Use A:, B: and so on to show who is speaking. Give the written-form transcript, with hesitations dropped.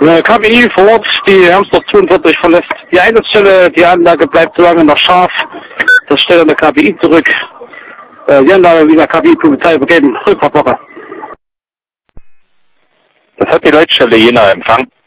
A: KPI vor Ort, die Hermsdorf 42 verlässt die Einsatzstelle, die Anlage bleibt so lange noch scharf, das stellt an der KPI zurück. Die Anlage wieder KPI-Polizei übergeben, Rückfahrtwoche.
B: Das hat die Leitstelle Jena Empfang.